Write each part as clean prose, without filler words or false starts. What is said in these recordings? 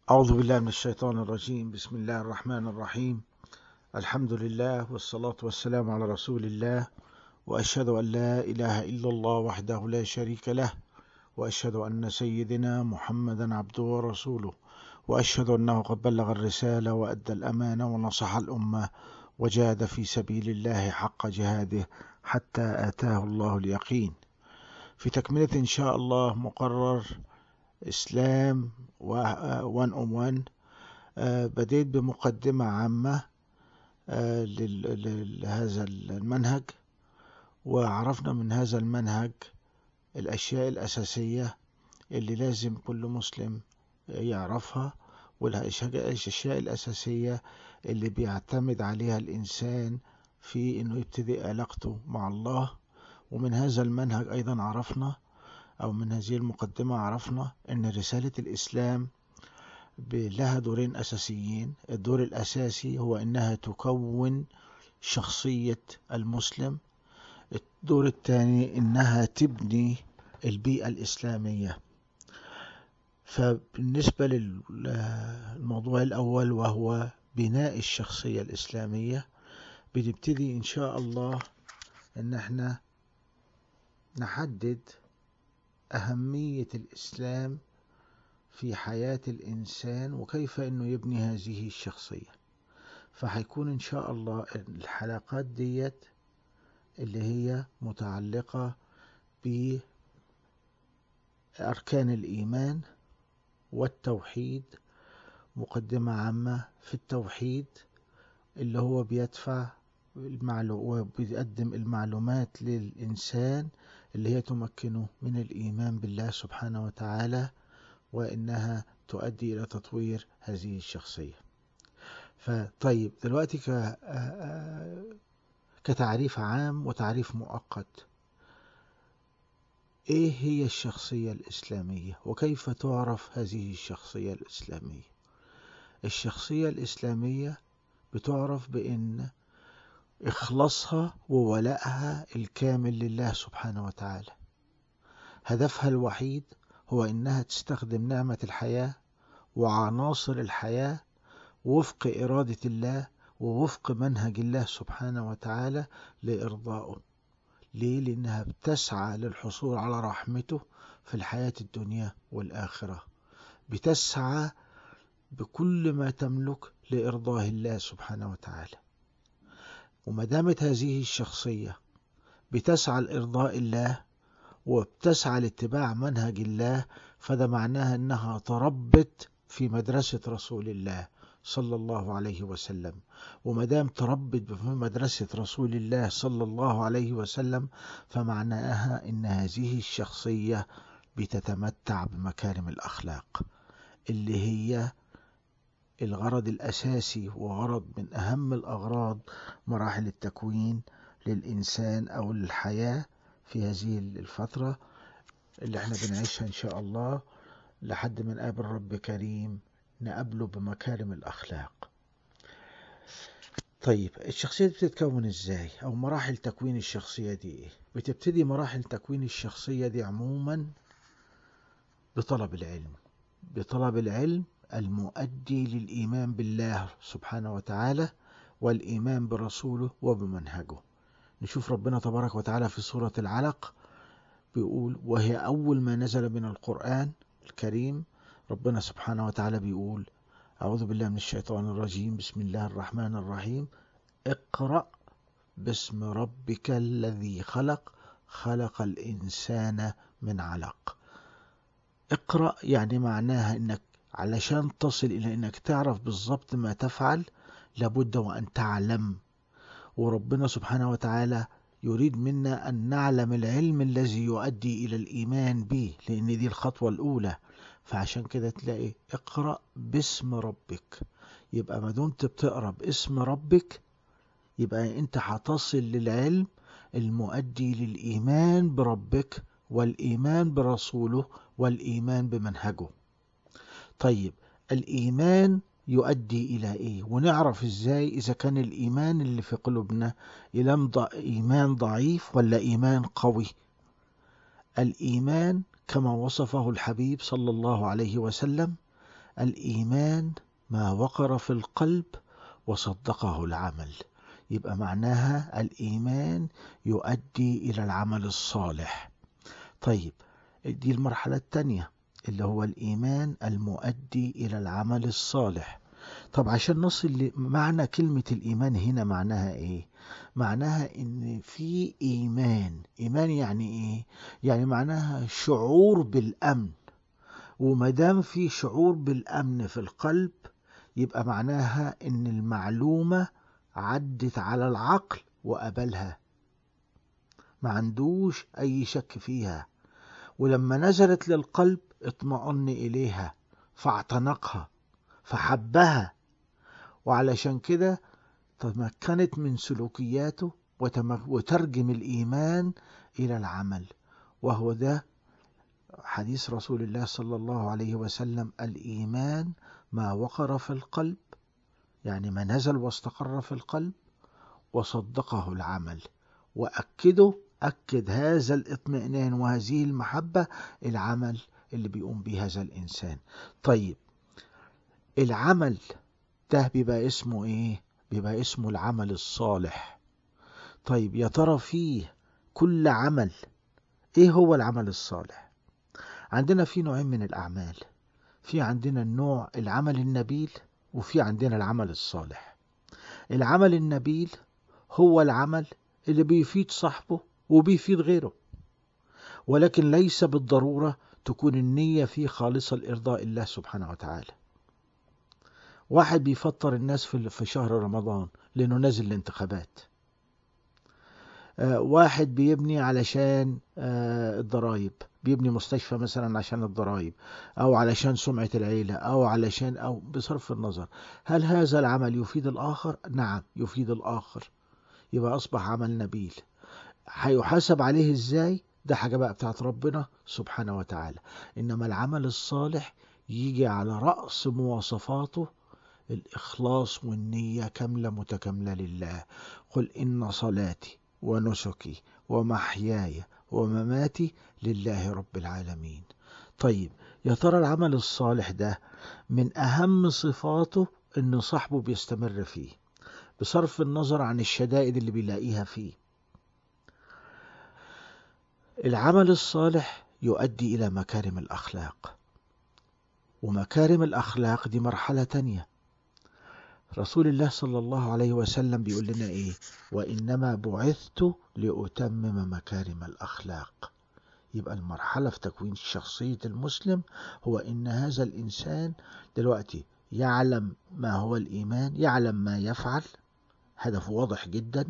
أعوذ بالله من الشيطان الرجيم. بسم الله الرحمن الرحيم. الحمد لله والصلاة والسلام على رسول الله، وأشهد أن لا إله إلا الله وحده لا شريك له، وأشهد أن سيدنا محمدا عبده ورسوله، وأشهد أنه قد بلغ الرسالة وأدى الأمانة ونصح الأمة وجاهد في سبيل الله حق جهاده حتى آتاه الله اليقين. في تكملة إن شاء الله مقرر إسلام 101. بديت بمقدمة عامة لهذا المنهج، وعرفنا من هذا المنهج الأشياء الأساسية اللي لازم كل مسلم يعرفها، والأشياء الأساسية اللي بيعتمد عليها الإنسان في إنه يبتدي علاقته مع الله. ومن هذا المنهج أيضا عرفنا، أو من هذه المقدمة عرفنا، أن رسالة الإسلام لها دورين أساسيين. الدور الأساسي هو أنها تكون شخصية المسلم. الدور الثاني أنها تبني البيئة الإسلامية. فبالنسبة للموضوع الأول وهو بناء الشخصية الإسلامية، بنبتدي إن شاء الله أن احنا نحدد أهمية الإسلام في حياة الإنسان وكيف أنه يبني هذه الشخصية. فهيكون إن شاء الله الحلقات ديت اللي هي متعلقة بأركان الإيمان والتوحيد. مقدمة عامة في التوحيد اللي هو بيدفع وبيقدم المعلومات للإنسان اللي هي تمكنه من الإيمان بالله سبحانه وتعالى، وإنها تؤدي إلى تطوير هذه الشخصية. فطيب دلوقتي كتعريف عام وتعريف مؤقت، إيه هي الشخصية الإسلامية وكيف تعرف هذه الشخصية الإسلامية؟ الشخصية الإسلامية بتعرف بأن إخلاصها وولائها الكامل لله سبحانه وتعالى. هدفها الوحيد هو إنها تستخدم نعمة الحياة وعناصر الحياة وفق إرادة الله ووفق منهج الله سبحانه وتعالى لإرضائه. ليه؟ لأنها بتسعى للحصول على رحمته في الحياة الدنيا والآخرة. بتسعى بكل ما تملك لإرضاء الله سبحانه وتعالى. ومدامت هذه الشخصية بتسعى لإرضاء الله وبتسعى لاتباع منهج الله، فده معناها أنها تربت في مدرسة رسول الله صلى الله عليه وسلم. ومدام تربت في مدرسة رسول الله صلى الله عليه وسلم، فمعناها أن هذه الشخصية بتتمتع بمكارم الأخلاق اللي هي الغرض الأساسي وغرض من أهم الأغراض مراحل التكوين للإنسان أو للحياة في هذه الفترة اللي احنا بنعيشها إن شاء الله لحد ما نقابل رب كريم نقابله بمكارم الأخلاق. طيب الشخصية دي بتتكون ازاي، أو مراحل تكوين الشخصية دي ايه؟ بتبتدي مراحل تكوين الشخصية دي عموما بطلب العلم. بطلب العلم المؤدي للإيمان بالله سبحانه وتعالى والإيمان برسوله وبمنهجه. نشوف ربنا تبارك وتعالى في سورة العلق بيقول، وهي أول ما نزل من القرآن الكريم. ربنا سبحانه وتعالى بيقول: أعوذ بالله من الشيطان الرجيم، بسم الله الرحمن الرحيم. اقرأ باسم ربك الذي خلق، خلق الإنسان من علق. اقرأ يعني معناها انك علشان تصل الى انك تعرف بالضبط ما تفعل لابد وان تعلم. وربنا سبحانه وتعالى يريد منا ان نعلم العلم الذي يؤدي الى الايمان به، لان دي الخطوة الاولى. فعشان كده تلاقي اقرأ باسم ربك. يبقى ما دمت بتقرأ باسم ربك يبقى انت هتصل للعلم المؤدي للإيمان بربك والإيمان برسوله والإيمان بمنهجه. طيب الإيمان يؤدي إلى إيه؟ ونعرف إزاي إذا كان الإيمان اللي في قلوبنا إيمان ضعيف ولا إيمان قوي؟ الإيمان كما وصفه الحبيب صلى الله عليه وسلم الإيمان ما وقر في القلب وصدقه العمل. يبقى معناها الإيمان يؤدي إلى العمل الصالح. طيب، دي المرحلة الثانية اللي هو الإيمان المؤدي إلى العمل الصالح. طب عشان نصل لمعنى كلمة الإيمان هنا معناها إيه؟ معناها إن في إيمان. إيمان يعني إيه؟ يعني معناها شعور بالأمن، ومدام في شعور بالأمن في القلب يبقى معناها إن المعلومة عدت على العقل وقبلها، ما عندوش أي شك فيها، ولما نزلت للقلب اطمأن إليها فاعتنقها فحبها، وعلشان كده تمكنت من سلوكياته وترجم الإيمان إلى العمل. وهو ده حديث رسول الله صلى الله عليه وسلم: الإيمان ما وقر في القلب، يعني ما نزل واستقر في القلب، وصدقه العمل. أكد هذا الاطمئنان وهذه المحبة العمل اللي بيقوم به هذا الإنسان. طيب، العمل ده بيبقى اسمه إيه؟ بيبقى اسمه العمل الصالح. طيب، يا ترى فيه كل عمل إيه هو العمل الصالح؟ عندنا في نوعين من الأعمال. في عندنا النوع العمل النبيل، وفي عندنا العمل الصالح. العمل النبيل هو العمل اللي بيفيد صاحبه وبيفيد غيره، ولكن ليس بالضرورة تكون النية فيه خالصة لإرضاء الله سبحانه وتعالى. واحد بيفطر الناس في شهر رمضان لأنه نازل الانتخابات. واحد بيبني علشان الضرائب، بيبني مستشفى مثلا عشان الضرائب، أو علشان سمعة العيلة، أو بصرف النظر. هل هذا العمل يفيد الآخر؟ نعم يفيد الآخر، يبقى أصبح عمل نبيل. هيحاسب عليه إزاي؟ ده حاجة بقى بتاعت ربنا سبحانه وتعالى. إنما العمل الصالح يجي على رأس مواصفاته الإخلاص والنية كاملة متكاملة لله. قل إن صلاتي ونسكي ومحياي ومماتي لله رب العالمين. طيب، يا ترى العمل الصالح ده من أهم صفاته إن صاحبه بيستمر فيه بصرف النظر عن الشدائد اللي بيلاقيها فيه. العمل الصالح يؤدي إلى مكارم الأخلاق، ومكارم الأخلاق دي مرحلة تانية. رسول الله صلى الله عليه وسلم بيقول لنا إيه؟ وإنما بعثت لأتمم مكارم الأخلاق. يبقى المرحلة في تكوين شخصية المسلم هو إن هذا الإنسان دلوقتي يعلم ما هو الإيمان، يعلم ما يفعل، هدفه واضح جدا،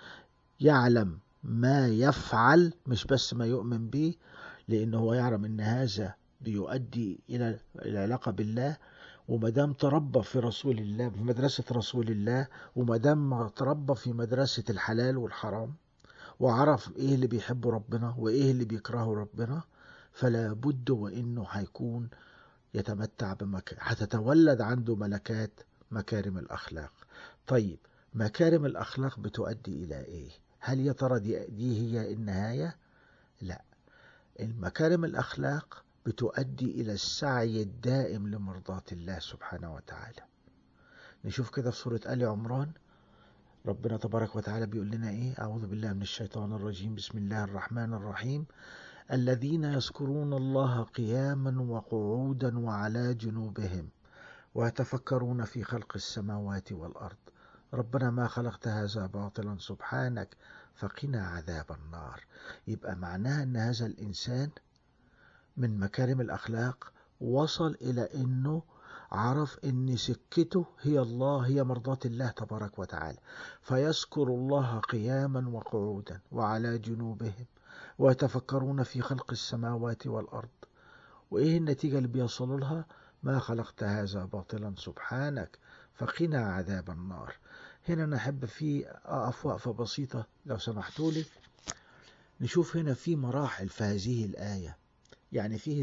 يعلم ما يفعل مش بس ما يؤمن به، لأنه هو يعلم إن هذا بيؤدي إلى العلاقة بالله. ومدام تربى في رسول الله في مدرسة رسول الله، ومدام تربى في مدرسة الحلال والحرام، وعرف إيه اللي بيحبه ربنا وإيه اللي بيكرهه ربنا، فلا بد وإنه هيكون يتمتع هتتولد عنده ملكات مكارم الأخلاق. طيب، مكارم الأخلاق بتؤدي إلى إيه؟ هل يا ترى دي هي النهاية؟ لا، المكارم الأخلاق بتؤدي إلى السعي الدائم لمرضاة الله سبحانه وتعالى. نشوف كده في سورة آل عمران، ربنا تبارك وتعالى بيقول لنا إيه؟ أعوذ بالله من الشيطان الرجيم، بسم الله الرحمن الرحيم: الذين يذكرون الله قياما وقعودا وعلى جنوبهم ويتفكرون في خلق السماوات والأرض ربنا ما خلقت هذا باطلا سبحانك فقنا عذاب النار. يبقى معناها أن هذا الإنسان من مكارم الأخلاق وصل إلى أنه عرف أن سكته هي الله، هي مرضاة الله تبارك وتعالى، فيذكر الله قياما وقعودا وعلى جنوبهم ويتفكرون في خلق السماوات والأرض. وإيه النتيجة اللي بيصلوا لها؟ ما خلقت هذا باطلا سبحانك فقنا عذاب النار. هنا نحب أقف وقفة بسيطة لو سمحتوا لي. نشوف هنا في مراحل في هذه الآية. يعني فيه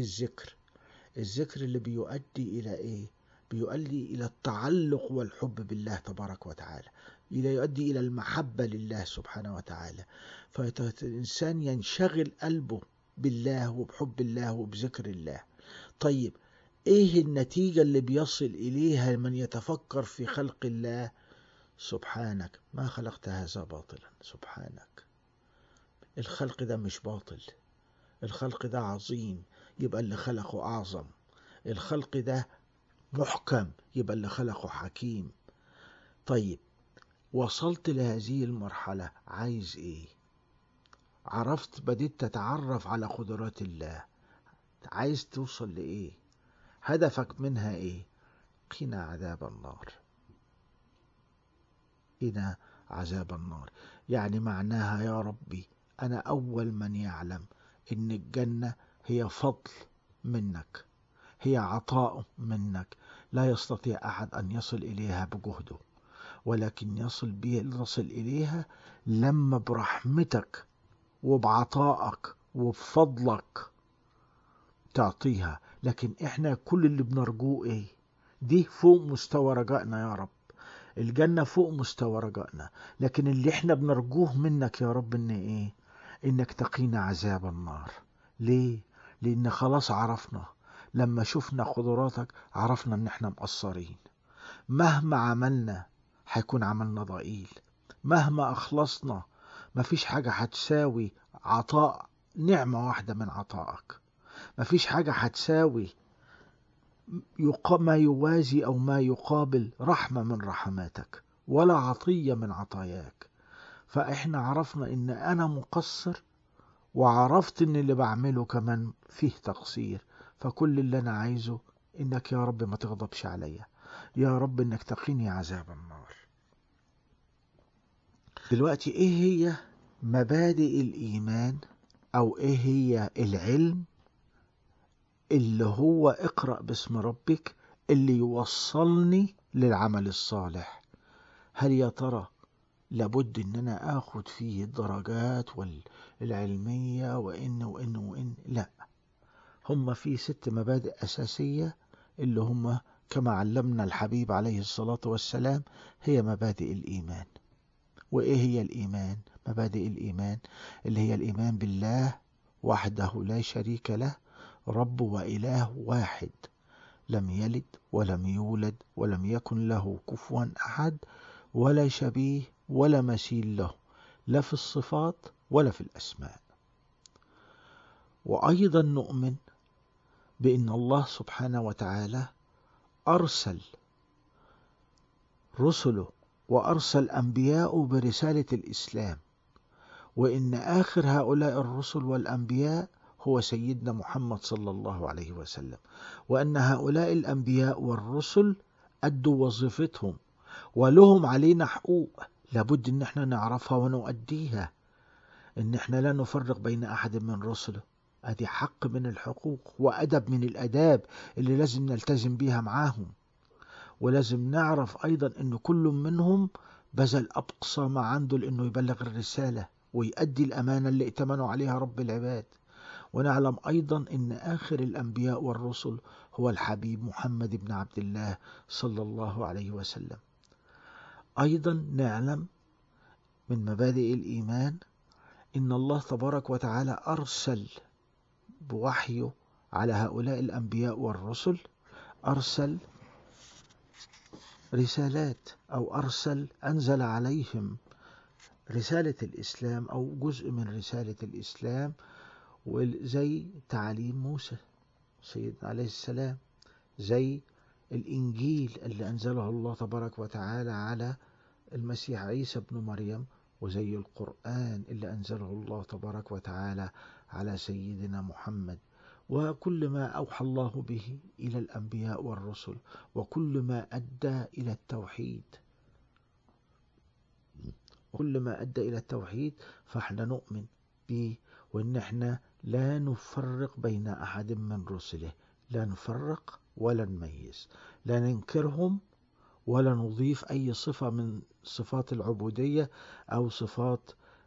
الذكر اللي بيؤدي إلى إيه؟ بيؤدي إلى التعلق والحب بالله تبارك وتعالى، يؤدي إلى المحبة لله سبحانه وتعالى، فالإنسان ينشغل قلبه بالله وبحب الله وبذكر الله. طيب، ايه النتيجة اللي بيصل اليها من يتفكر في خلق الله؟ سبحانك ما خلقت هذا باطلا. سبحانك، الخلق ده مش باطل، الخلق ده عظيم، يبقى اللي خلقه أعظم. الخلق ده محكم، يبقى اللي خلقه حكيم. طيب، وصلت لهذه المرحلة، عايز ايه؟ عرفت، بديت تتعرف على قدرات الله، عايز توصل لإيه؟ هدفك منها ايه؟ قنا عذاب النار. قنا عذاب النار، يعني معناها يا ربي أنا أول من يعلم إن الجنة هي فضل منك، هي عطاء منك، لا يستطيع أحد أن يصل إليها بجهده، ولكن نصل إليها لما برحمتك وبعطائك وبفضلك تعطيها. لكن إحنا كل اللي بنرجوه إيه؟ دي فوق مستوى رجائنا يا رب، الجنة فوق مستوى رجائنا، لكن اللي إحنا بنرجوه منك يا رب إن إيه؟ إنك تقينا عذاب النار. ليه؟ لأن خلاص عرفنا، لما شفنا قدراتك عرفنا إن إحنا مقصرين، مهما عملنا هيكون عملنا ضئيل، مهما أخلصنا مفيش حاجة هتساوي عطاء نعمة واحدة من عطائك، مفيش حاجة هتساوي ما يوازي أو ما يقابل رحمة من رحماتك، ولا عطية من عطاياك. فإحنا عرفنا إن أنا مقصر، وعرفت إن اللي بعمله كمان فيه تقصير، فكل اللي أنا عايزه إنك يا رب ما تغضبش عليا، يا رب إنك تقيني عذاب النار. دلوقتي إيه هي مبادئ الإيمان، أو إيه هي العلم اللي هو اقرأ باسم ربك اللي يوصلني للعمل الصالح؟ هل يا ترى لابد ان انا اخد فيه الدرجات والعلمية وان؟ لا، هم في 6 مبادئ اساسية اللي هم كما علمنا الحبيب عليه الصلاة والسلام هي مبادئ الايمان. وايه هي الايمان؟ مبادئ الايمان اللي هي الايمان بالله وحده لا شريك له، رب وإله واحد، لم يلد ولم يولد ولم يكن له كفوا أحد، ولا شبيه ولا مثيل له، لا في الصفات ولا في الأسماء. وأيضا نؤمن بأن الله سبحانه وتعالى أرسل رسله وأرسل أنبياءه برسالة الإسلام، وإن آخر هؤلاء الرسل والأنبياء هو سيدنا محمد صلى الله عليه وسلم، وأن هؤلاء الأنبياء والرسل أدوا وظيفتهم، ولهم علينا حقوق لابد إن احنا نعرفها ونؤديها، إن احنا لا نفرق بين أحد من رسله. أدي حق من الحقوق وأدب من الأداب اللي لازم نلتزم بيها معاهم. ولازم نعرف أيضا أن كل منهم بذل أقصى ما عنده لأنه يبلغ الرسالة ويؤدي الأمانة اللي ائتمنوا عليها رب العباد. ونعلم أيضا أن آخر الأنبياء والرسل هو الحبيب محمد بن عبد الله صلى الله عليه وسلم. أيضا نعلم من مبادئ الإيمان إن الله تبارك وتعالى أرسل بوحيه على هؤلاء الأنبياء والرسل، أرسل رسالات، أو أنزل عليهم رسالة الإسلام أو جزء من رسالة الإسلام، وزي تعاليم موسى سيدنا عليه السلام، زي الإنجيل اللي أنزله الله تبارك وتعالى على المسيح عيسى بن مريم، وزي القرآن اللي أنزله الله تبارك وتعالى على سيدنا محمد، وكل ما أوحى الله به إلى الأنبياء والرسل، وكل ما أدى إلى التوحيد، كل ما أدى إلى التوحيد فإحنا نؤمن به، وإن إحنا لا نفرق بين أحد من رسله، لا نفرق ولا نميز، لا ننكرهم ولا نضيف أي صفة من صفات العبودية أو صفات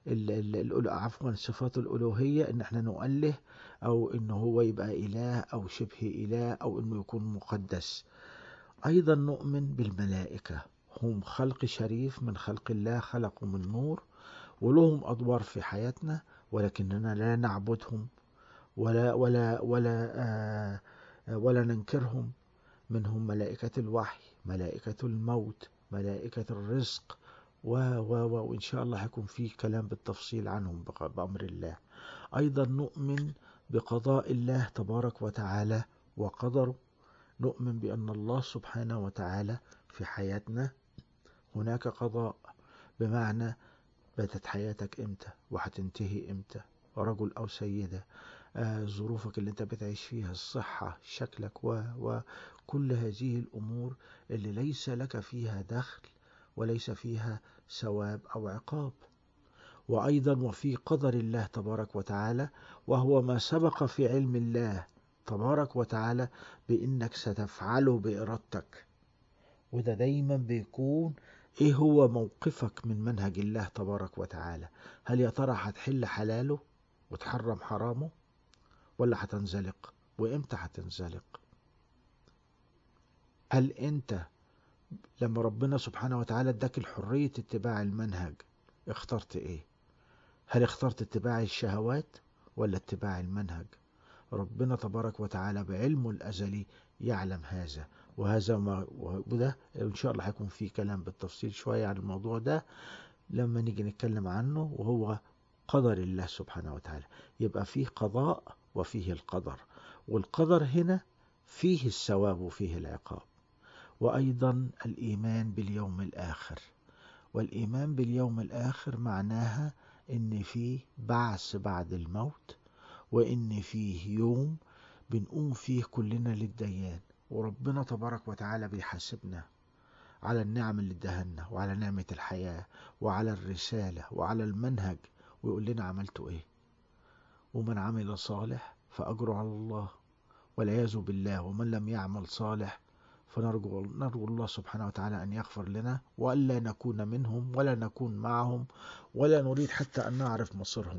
صفات الألوهية، إن احنا نؤله أو إنه هو يبقى إله أو شبه إله أو إنه يكون مقدس. أيضا نؤمن بالملائكة، هم خلق شريف من خلق الله، خلقوا من نور ولهم أدوار في حياتنا، ولكننا لا نعبدهم ولا ولا ننكرهم. منهم ملائكة الوحي، ملائكة الموت، ملائكة الرزق، وإن شاء الله هيكون فيه كلام بالتفصيل عنهم بأمر الله. أيضا نؤمن بقضاء الله تبارك وتعالى وقدره. نؤمن بأن الله سبحانه وتعالى في حياتنا هناك قضاء، بمعنى بدت حياتك امتى وهتنتهي امتى، رجل أو سيدة، ظروفك اللي انت بتعيش فيها، الصحة، شكلك، وكل هذه الأمور اللي ليس لك فيها دخل وليس فيها ثواب أو عقاب. وأيضا وفي قدر الله تبارك وتعالى، وهو ما سبق في علم الله تبارك وتعالى بإنك ستفعله بإرادتك. وده دايما بيكون ايه هو موقفك من منهج الله تبارك وتعالى. هل يا ترى هتحل حلاله وتحرم حرامه، ولا هتنزلق؟ وامتى هتنزلق؟ هل انت لما ربنا سبحانه وتعالى اداك الحرية اتباع المنهج اخترت ايه؟ هل اخترت اتباع الشهوات ولا اتباع المنهج؟ ربنا تبارك وتعالى بعلمه الأزلي يعلم هذا، وده إن شاء الله هيكون فيه كلام بالتفصيل شوية عن الموضوع ده لما نيجي نتكلم عنه، وهو قدر الله سبحانه وتعالى. يبقى فيه قضاء وفيه القدر، والقدر هنا فيه الثواب وفيه العقاب. وأيضا الإيمان باليوم الآخر. والإيمان باليوم الآخر معناها إن فيه بعث بعد الموت، وإن فيه يوم بنقوم فيه كلنا للديان، وربنا تبارك وتعالى بيحاسبنا على النعم اللي ادهلنا، وعلى نعمة الحياة، وعلى الرسالة، وعلى المنهج، ويقول لنا عملتوا ايه. ومن عمل صالح فأجره على الله، والعياذ بالله. ومن لم يعمل صالح فنرجو الله سبحانه وتعالى أن يغفر لنا، وألا نكون منهم ولا نكون معهم، ولا نريد حتى أن نعرف مصيرهم.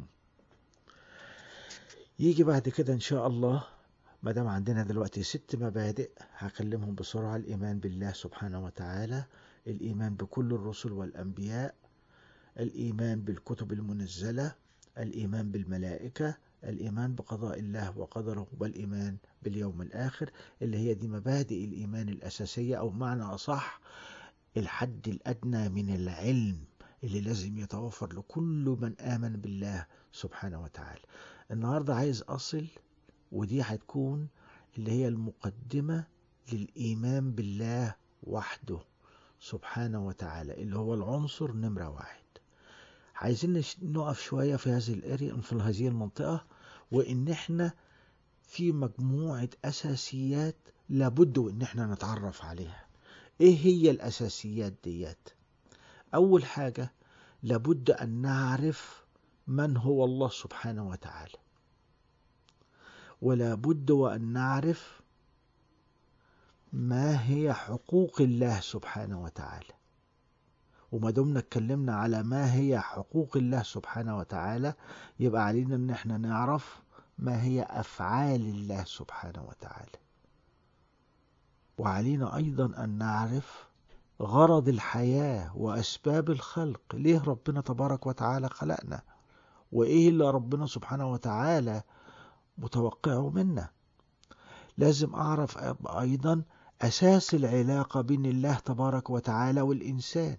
يجي بعد كده إن شاء الله، ما دام عندنا دلوقتي 6 مبادئ هكلمهم بسرعة. الإيمان بالله سبحانه وتعالى، الإيمان بكل الرسل والأنبياء، الإيمان بالكتب المنزلة، الإيمان بالملائكة، الإيمان بقضاء الله وقدره، والإيمان باليوم الآخر، اللي هي دي مبادئ الإيمان الأساسية، أو معنى أصح الحد الأدنى من العلم اللي لازم يتوفر لكل من آمن بالله سبحانه وتعالى. النهاردة عايز أصل، ودي هتكون اللي هي المقدمة للإيمان بالله وحده سبحانه وتعالى، اللي هو العنصر نمرة 1. عايزين نقف شوية في هذه الاريا، في هذه المنطقة، وإن احنا في مجموعة أساسيات لابد إن احنا نتعرف عليها. إيه هي الأساسيات ديت؟ أول حاجة لابد أن نعرف من هو الله سبحانه وتعالى، ولا بد وأن نعرف ما هي حقوق الله سبحانه وتعالى. وما دمنا اتكلمنا على ما هي حقوق الله سبحانه وتعالى، يبقى علينا ان احنا نعرف ما هي افعال الله سبحانه وتعالى. وعلينا ايضا ان نعرف غرض الحياة واسباب الخلق، ليه ربنا تبارك وتعالى خلقنا، وايه اللي ربنا سبحانه وتعالى متوقعه منا. لازم اعرف ايضا اساس العلاقة بين الله تبارك وتعالى والانسان.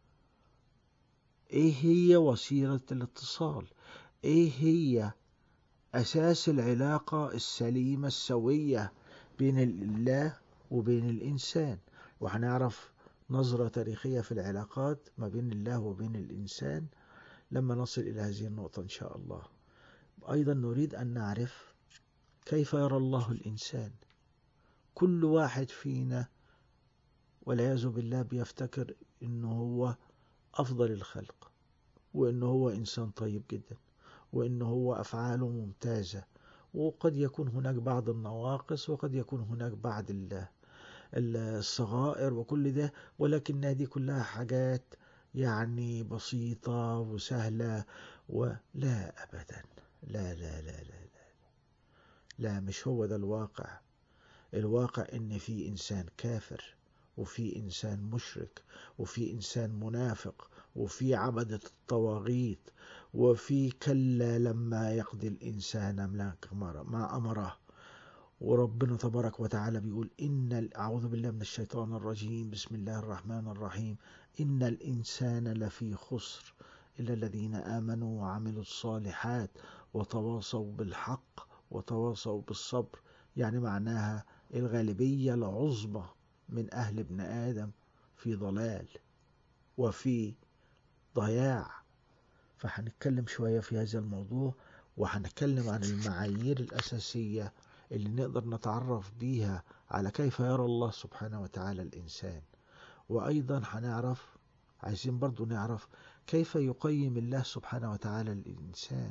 ايه هي وسيلة الاتصال؟ ايه هي اساس العلاقة السليمة السوية بين الله وبين الانسان؟ وهنعرف نظرة تاريخية في العلاقات ما بين الله وبين الانسان لما نصل الى هذه النقطة ان شاء الله. ايضا نريد ان نعرف كيف يرى الله الانسان. كل واحد فينا والعياذ بالله بيفتكر انه هو افضل الخلق، وانه هو انسان طيب جدا، وانه هو افعاله ممتازة، وقد يكون هناك بعض النواقص، وقد يكون هناك بعض الصغائر وكل ده، ولكن هذه كلها حاجات يعني بسيطة وسهلة. ولا أبدا، لا لا لا لا لا, لا مش هو ده الواقع. الواقع إن في إنسان كافر، وفي إنسان مشرك، وفي إنسان منافق، وفي عبدة الطواغيت، وفي كلا لما يقضي الإنسان ما أمره. وربنا تبارك وتعالى بيقول أعوذ بالله من الشيطان الرجيم، بسم الله الرحمن الرحيم، إن الإنسان لفي خسر إلا الذين آمنوا وعملوا الصالحات وتواصوا بالحق وتواصوا بالصبر. يعني معناها الغالبية العظمى من أهل ابن آدم في ضلال وفي ضياع. فهنتكلم شوية في هذا الموضوع، وهنتكلم عن المعايير الأساسية اللي نقدر نتعرف بيها على كيف يرى الله سبحانه وتعالى الإنسان. وأيضا عايزين برضو نعرف كيف يقيم الله سبحانه وتعالى الإنسان.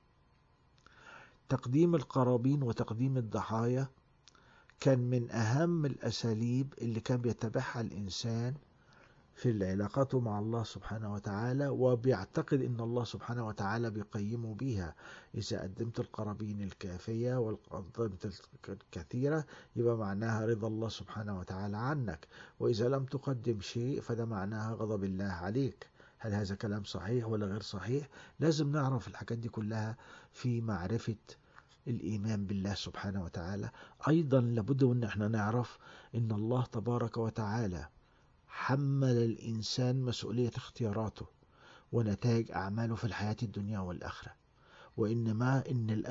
تقديم القرابين وتقديم الضحايا كان من أهم الأساليب اللي كان بيتبعها الإنسان في علاقاته مع الله سبحانه وتعالى، وبيعتقد ان الله سبحانه وتعالى بيقيمه بيها. اذا قدمت القرابين الكافية وقدمت الكثيرة يبقى معناها رضا الله سبحانه وتعالى عنك، واذا لم تقدم شيء فده معناها غضب الله عليك. هل هذا كلام صحيح ولا غير صحيح؟ لازم نعرف الحاجات دي كلها في معرفة الإيمان بالله سبحانه وتعالى. أيضا لابد أن احنا نعرف أن الله تبارك وتعالى حمل الإنسان مسؤولية اختياراته ونتائج أعماله في الحياة الدنيا والآخرة، وإنما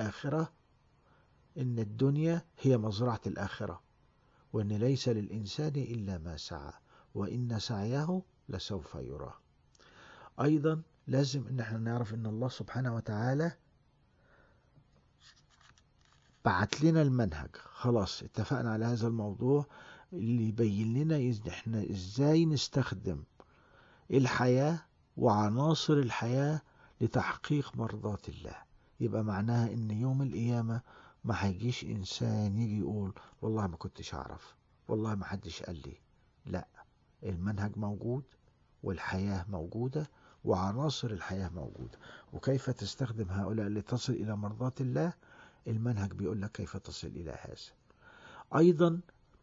إن الدنيا هي مزرعة الآخرة، وإن ليس للإنسان إلا ما سعى وإن سعيه لسوف يراه. أيضا لازم إن احنا نعرف إن الله سبحانه وتعالى بعت لنا المنهج. خلاص اتفقنا على هذا الموضوع اللي يبين لنا احنا ازاي نستخدم الحياة وعناصر الحياة لتحقيق مرضاة الله. يبقى معناها ان يوم القيامة ما هيجيش انسان يجي يقول والله ما كنتش اعرف، والله ما حدش قال لي. لا، المنهج موجود والحياة موجودة وعناصر الحياة موجودة، وكيف تستخدم هؤلاء لتصل إلى مرضاة الله المنهج بيقول لك كيف تصل إلى هذا. أيضا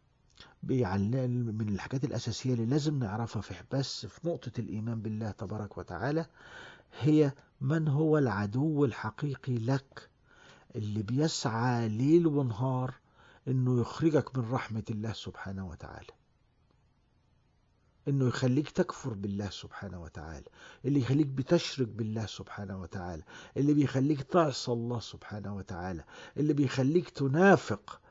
من الحاجات الأساسية اللي لازم نعرفها في نقطة الإيمان بالله تبارك وتعالى هي من هو العدو الحقيقي لك اللي بيسعى ليل ونهار إنه يخرجك من رحمة الله سبحانه وتعالى، إنه يخليك تكفر بالله سبحانه وتعالى، اللي يخليك بتشرك بالله سبحانه وتعالى، اللي بيخليك تعصى الله سبحانه وتعالى، اللي بيخليك تنافق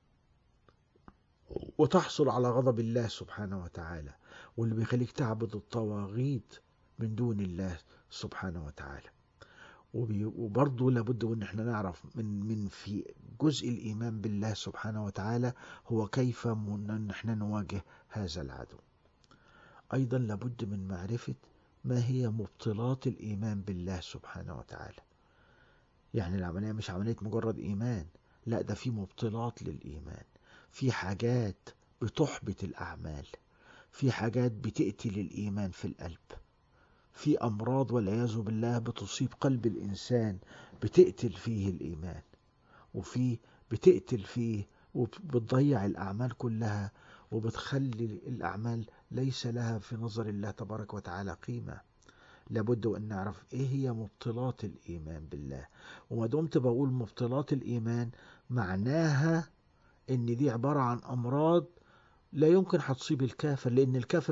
وتحصل على غضب الله سبحانه وتعالى، واللي بيخليك تعبد الطواغيت من دون الله سبحانه وتعالى. وبرضه لابد ان احنا نعرف من في جزء الايمان بالله سبحانه وتعالى هو كيف ان احنا نواجه هذا العدو. ايضا لابد من معرفة ما هي مبطلات الايمان بالله سبحانه وتعالى. يعني العملية مش عملية مجرد ايمان، لا، ده في مبطلات للايمان، في حاجات بتحبط الأعمال، في حاجات بتقتل الإيمان في القلب، في أمراض والعياذ بالله بتصيب قلب الإنسان بتقتل فيه الإيمان، وفي بتقتل فيه وبتضيع الأعمال كلها، وبتخلي الأعمال ليس لها في نظر الله تبارك وتعالى قيمة. لابد أن نعرف إيه هي مبطلات الإيمان بالله. وما دمت بقول مبطلات الإيمان معناها ان دي عبارة عن امراض لا يمكن هتصيب الكافر، لان الكافر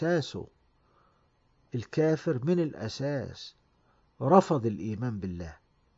من الاساس رفض الايمان بالله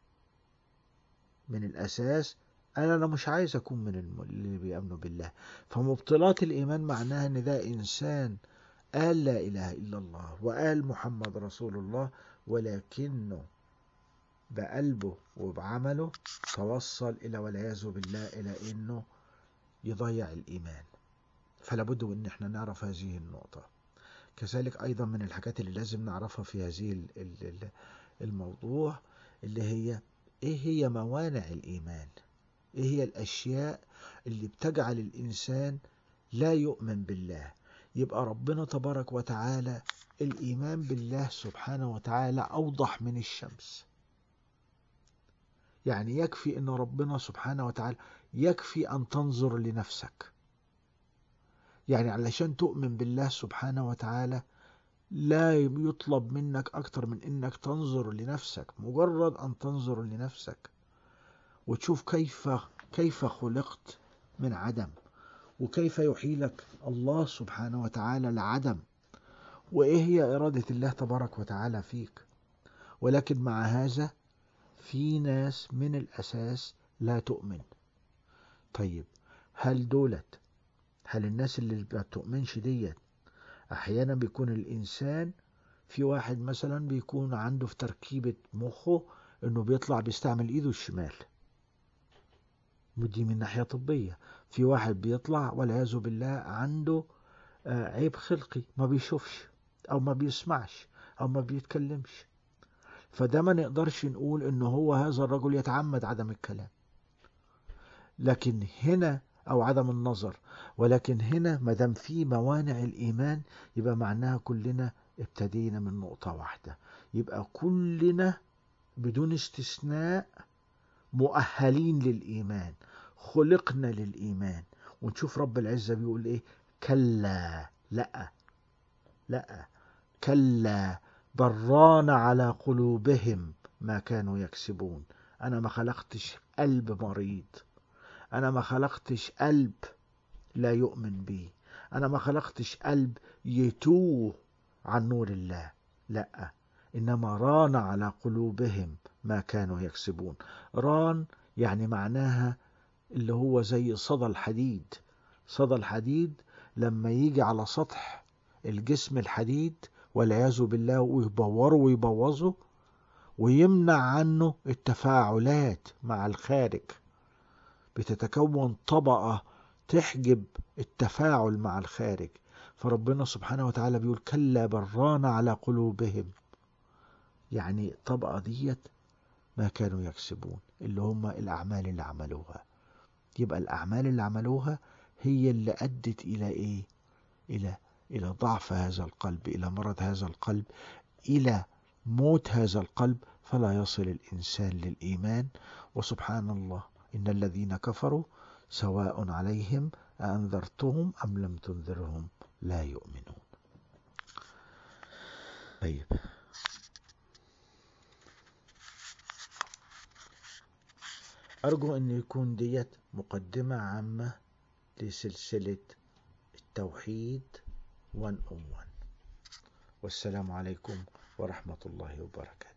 من الاساس. انا مش عايز اكون من اللي بيؤمنوا بالله. فمبطلات الايمان معناها ان ده انسان قال لا اله الا الله وقال محمد رسول الله، ولكنه بقلبه وبعمله توصل الى والعياذ بالله الى انه يضيع الإيمان. فلا بد ان احنا نعرف هذه النقطة. كذلك ايضا من الحاجات اللي لازم نعرفها في هذه الموضوع اللي هي ايه هي موانع الإيمان، ايه هي الاشياء اللي بتجعل الانسان لا يؤمن بالله. يبقى ربنا تبارك وتعالى الإيمان بالله سبحانه وتعالى أوضح من الشمس. يعني يكفي ان ربنا سبحانه وتعالى يكفي ان تنظر لنفسك. يعني علشان تؤمن بالله سبحانه وتعالى لا يطلب منك أكتر من إنك تنظر لنفسك، مجرد أن تنظر لنفسك وتشوف كيف كيف خلقت من عدم، وكيف يحيلك الله سبحانه وتعالى العدم، وإيه هي إرادة الله تبارك وتعالى فيك. ولكن مع هذا في ناس من الأساس لا تؤمن. طيب هل الناس اللي ما بتؤمنش ديت أحيانا بيكون الإنسان في واحد مثلا بيكون عنده في تركيبة مخه إنه بيطلع بيستعمل إيده الشمال، ودي من ناحية طبية. في واحد بيطلع والعياذ بالله عنده عيب خلقي، ما بيشوفش أو ما بيسمعش أو ما بيتكلمش، فده ما نقدرش نقول إنه هو هذا الرجل يتعمد عدم الكلام، لكن هنا أو عدم النظر. ولكن هنا ما دام في موانع الإيمان يبقى معناها كلنا ابتدينا من نقطة واحدة، يبقى كلنا بدون استثناء مؤهلين للإيمان، خلقنا للإيمان. ونشوف رب العزة بيقول إيه: كلا، لا كلا بران على قلوبهم ما كانوا يكسبون. أنا ما خلقتش قلب مريض، أنا ما خلقتش قلب لا يؤمن بي، أنا ما خلقتش قلب يتوه عن نور الله، لا، إنما ران على قلوبهم ما كانوا يكسبون. ران يعني معناها اللي هو زي صدى الحديد. صدى الحديد لما يجي على سطح الجسم الحديد والعياذ بالله ويبوره ويبوظه ويمنع عنه التفاعلات مع الخارج، بتتكون طبقة تحجب التفاعل مع الخارج. فربنا سبحانه وتعالى بيقول: كلا بران على قلوبهم، يعني الطبقة ديت ما كانوا يكسبون، اللي هم الأعمال اللي عملوها. يبقى الأعمال اللي عملوها هي اللي أدت إلى إيه؟ إلى ضعف هذا القلب، إلى مرض هذا القلب، إلى موت هذا القلب، فلا يصل الإنسان للإيمان. وسبحان الله، إن الذين كفروا سواء عليهم أأنذرتهم أم لم تنذرهم لا يؤمنون. طيب، أرجو أن يكون ديت مقدمة عامة لسلسلة التوحيد 101. والسلام عليكم ورحمة الله وبركاته.